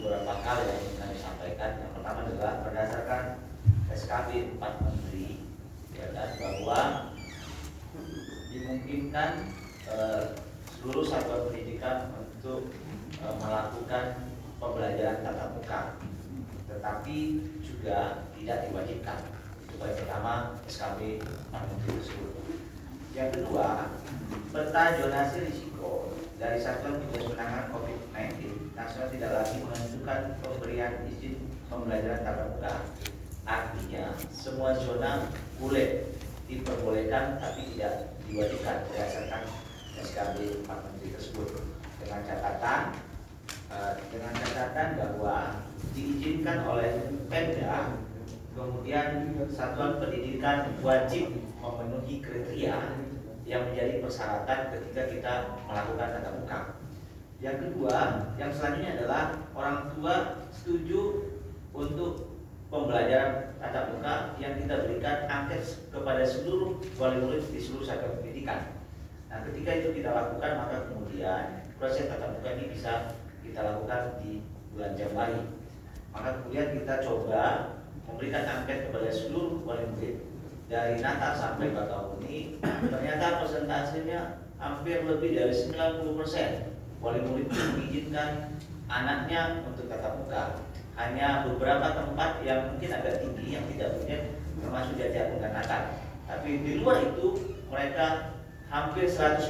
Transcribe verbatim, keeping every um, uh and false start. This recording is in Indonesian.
beberapa hal yang ingin kami sampaikan. Yang pertama adalah berdasarkan S K B empat Menteri, ya kan, bahwa dimungkinkan eh, seluruh satuan pendidikan untuk eh, melakukan pembelajaran tatap muka, tetapi juga tidak diwajibkan. Itu poin pertama S K B empat Menteri tersebut. Yang kedua, peta zonasi risiko dari Satuan Tugas Penanganan COVID sembilan belas nasional tidak lagi menentukan pemberian izin pembelajaran tatap muka. Artinya semua zona boleh diperbolehkan tapi tidak diwajibkan berdasarkan S K B empat Menteri tersebut, dengan catatan uh, dengan catatan bahwa diizinkan oleh Pemda, kemudian satuan pendidikan wajib memenuhi kriteria yang menjadi persyaratan ketika kita melakukan tatap muka. Yang kedua, yang selanjutnya adalah orang tua setuju untuk pembelajaran tatap muka yang kita berikan akses kepada seluruh wali murid di seluruh satuan pendidikan. Nah, ketika itu kita lakukan, maka kemudian proses tatap muka ini bisa kita lakukan di bulan Januari. Maka kemudian kita coba memberikan angket kepada seluruh wali murid dari Natal sampai Bakahuni. Ternyata persentasenya hampir lebih dari sembilan puluh persen wali murid mengizinkan anaknya untuk tatap muka. Hanya beberapa tempat yang mungkin agak tinggi yang tidak punya, termasuk Jajar Natal. Tapi di luar itu mereka hampir seratus